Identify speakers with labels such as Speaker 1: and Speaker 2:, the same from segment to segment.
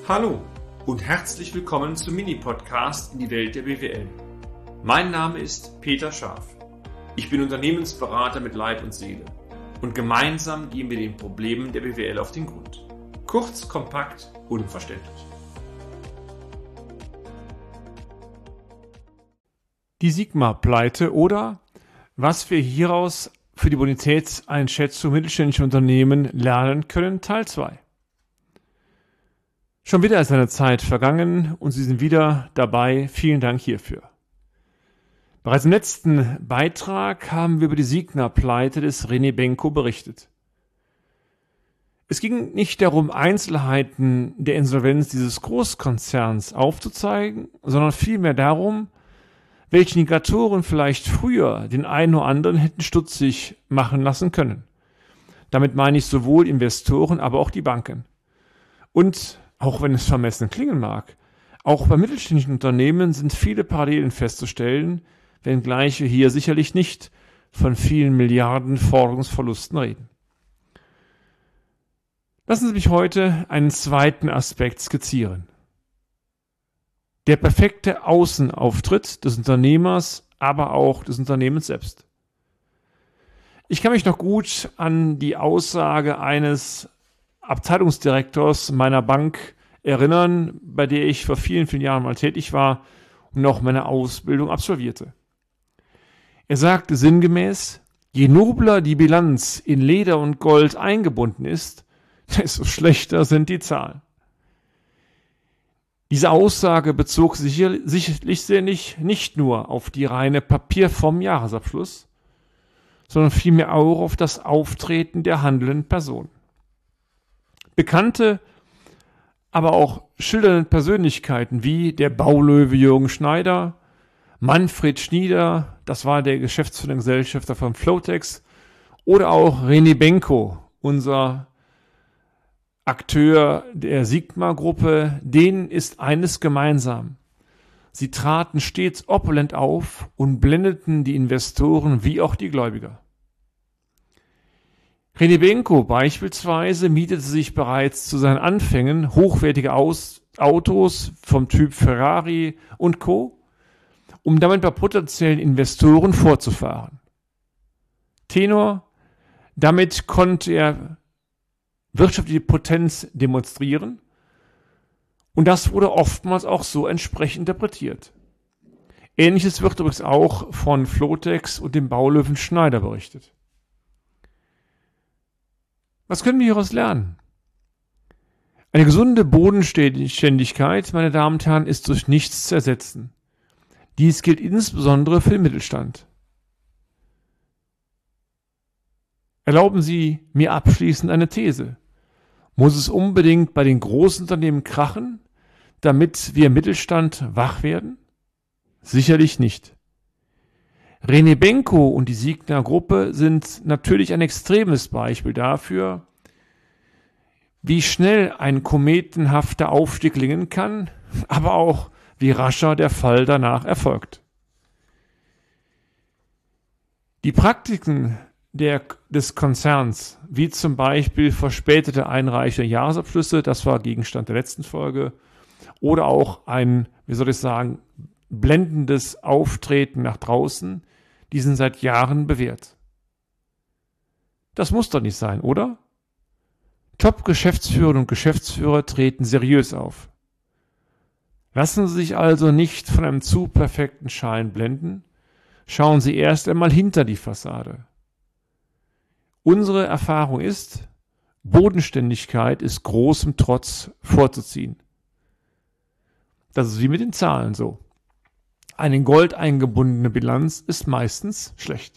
Speaker 1: Hallo und herzlich willkommen zum Mini-Podcast in die Welt der BWL. Mein Name ist Peter Scharf. Ich bin Unternehmensberater mit Leib und Seele und gemeinsam gehen wir den Problemen der BWL auf den Grund. Kurz, kompakt, unverständlich. Die Sigma-Pleite oder was wir hieraus für die Bonitätseinschätzung mittelständischer Unternehmen lernen können, Teil 2. Schon wieder ist eine Zeit vergangen und Sie sind wieder dabei. Vielen Dank hierfür. Bereits im letzten Beitrag haben wir über die Signa-Pleite des René Benko berichtet. Es ging nicht darum, Einzelheiten der Insolvenz dieses Großkonzerns aufzuzeigen, sondern vielmehr darum, welche Indikatoren vielleicht früher den einen oder anderen hätten stutzig machen lassen können. Damit meine ich sowohl Investoren, aber auch die Banken. Und auch wenn es vermessen klingen mag, auch bei mittelständischen Unternehmen sind viele Parallelen festzustellen, wenngleich wir hier sicherlich nicht von vielen Milliarden Forderungsverlusten reden. Lassen Sie mich heute einen zweiten Aspekt skizzieren. Der perfekte Außenauftritt des Unternehmers, aber auch des Unternehmens selbst. Ich kann mich noch gut an die Aussage eines Abteilungsdirektors meiner Bank erinnern, bei der ich vor vielen, vielen Jahren mal tätig war und auch meine Ausbildung absolvierte. Er sagte sinngemäß, je nobler die Bilanz in Leder und Gold eingebunden ist, desto schlechter sind die Zahlen. Diese Aussage bezog sich sicherlich nicht nur auf die reine Papierform Jahresabschluss, sondern vielmehr auch auf das Auftreten der handelnden Person. Bekannte, aber auch schildernde Persönlichkeiten wie der Baulöwe Jürgen Schneider, Manfred Schnieder, das war der geschäftsführende Gesellschafter von Flotex, oder auch René Benko, unser Akteur der Sigma-Gruppe, denen ist eines gemeinsam. Sie traten stets opulent auf und blendeten die Investoren wie auch die Gläubiger. René Benko beispielsweise mietete sich bereits zu seinen Anfängen hochwertige Autos vom Typ Ferrari und Co., um damit bei potenziellen Investoren vorzufahren. Tenor: Damit konnte er wirtschaftliche Potenz demonstrieren und das wurde oftmals auch so entsprechend interpretiert. Ähnliches wird übrigens auch von Flotex und dem Baulöwen Schneider berichtet. Was können wir hieraus lernen? Eine gesunde Bodenständigkeit, meine Damen und Herren, ist durch nichts zu ersetzen. Dies gilt insbesondere für den Mittelstand. Erlauben Sie mir abschließend eine These. Muss es unbedingt bei den großen Unternehmen krachen, damit wir im Mittelstand wach werden? Sicherlich nicht. René Benko und die Signa-Gruppe sind natürlich ein extremes Beispiel dafür, wie schnell ein kometenhafter Aufstieg gelingen kann, aber auch wie rascher der Fall danach erfolgt. Die Praktiken des Konzerns, wie zum Beispiel verspätete Einreichung der Jahresabschlüsse, das war Gegenstand der letzten Folge, oder auch ein, blendendes Auftreten nach draußen, die sind seit Jahren bewährt. Das muss doch nicht sein, oder? Top-Geschäftsführerinnen und Geschäftsführer treten seriös auf. Lassen Sie sich also nicht von einem zu perfekten Schein blenden. Schauen Sie erst einmal hinter die Fassade. Unsere Erfahrung ist, Bodenständigkeit ist großem Trotz vorzuziehen. Das ist wie mit den Zahlen so. Eine in Gold eingebundene Bilanz ist meistens schlecht.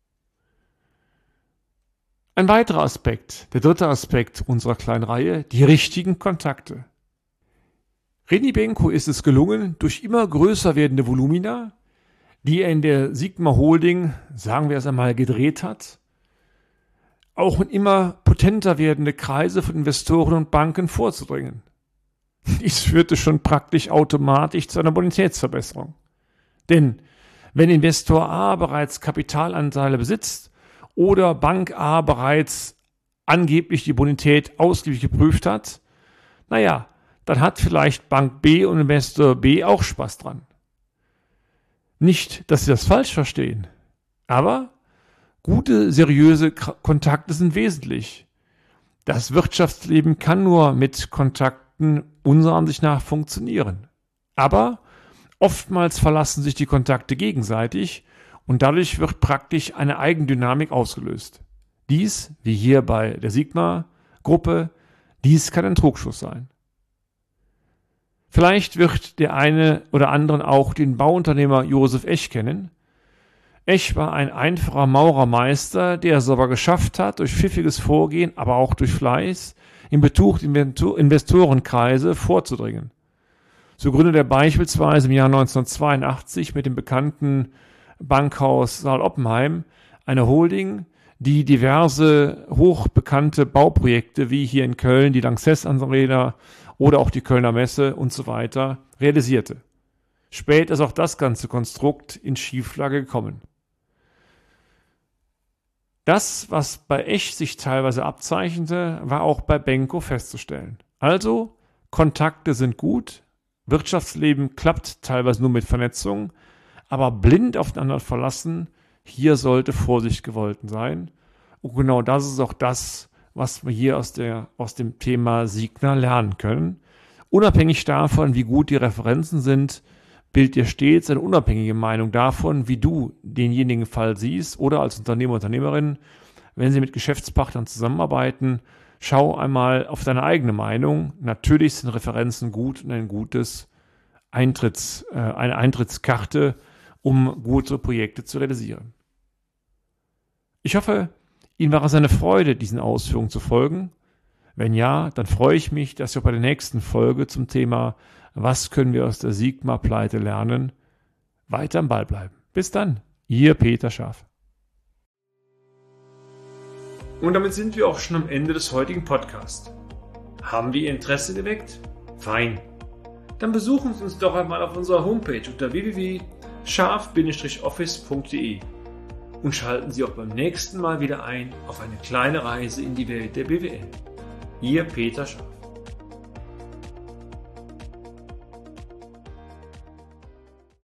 Speaker 1: Ein weiterer Aspekt, der dritte Aspekt unserer kleinen Reihe, die richtigen Kontakte. René Benko ist es gelungen, durch immer größer werdende Volumina, die er in der Sigma Holding, sagen wir es einmal, gedreht hat, auch in immer potenter werdende Kreise von Investoren und Banken vorzudringen. Dies führte schon praktisch automatisch zu einer Bonitätsverbesserung. Denn wenn Investor A bereits Kapitalanteile besitzt oder Bank A bereits angeblich die Bonität ausgiebig geprüft hat, dann hat vielleicht Bank B und Investor B auch Spaß dran. Nicht, dass Sie das falsch verstehen, aber gute, seriöse Kontakte sind wesentlich. Das Wirtschaftsleben kann nur mit Kontakten unserer Ansicht nach funktionieren. Aber oftmals verlassen sich die Kontakte gegenseitig und dadurch wird praktisch eine Eigendynamik ausgelöst. Dies, wie hier bei der Sigma-Gruppe, dies kann ein Trugschluss sein. Vielleicht wird der eine oder andere auch den Bauunternehmer Josef Ech kennen. Ech war ein einfacher Maurermeister, der es aber geschafft hat, durch pfiffiges Vorgehen, aber auch durch Fleiß, in betuchte Investorenkreise vorzudringen. So gründete er beispielsweise im Jahr 1982 mit dem bekannten Bankhaus Saal Oppenheim eine Holding, die diverse hochbekannte Bauprojekte wie hier in Köln die Lanxess Arena oder auch die Kölner Messe und so weiter realisierte. Später ist auch das ganze Konstrukt in Schieflage gekommen. Das, was bei Ech sich teilweise abzeichnete, war auch bei Benko festzustellen. Also, Kontakte sind gut, Wirtschaftsleben klappt teilweise nur mit Vernetzung, aber blind auf den anderen verlassen, hier sollte Vorsicht gewolten sein. Und genau das ist auch das, was wir hier aus dem Thema Signa lernen können. Unabhängig davon, wie gut die Referenzen sind, bildet dir stets eine unabhängige Meinung davon, wie du denjenigen Fall siehst oder als Unternehmer, Unternehmerin, wenn sie mit Geschäftspartnern zusammenarbeiten, schau einmal auf deine eigene Meinung. Natürlich sind Referenzen gut und eine Eintrittskarte, um gute Projekte zu realisieren. Ich hoffe, Ihnen war es eine Freude, diesen Ausführungen zu folgen. Wenn ja, dann freue ich mich, dass wir bei der nächsten Folge zum Thema "Was können wir aus der Sigma-Pleite lernen?" weiter am Ball bleiben. Bis dann, Ihr Peter Scharf. Und damit sind wir auch schon am Ende des heutigen Podcasts. Haben wir Ihr Interesse geweckt? Fein. Dann besuchen Sie uns doch einmal auf unserer Homepage unter www.scharf-office.de und schalten Sie auch beim nächsten Mal wieder ein auf eine kleine Reise in die Welt der BWL. Ihr Peter Scharf.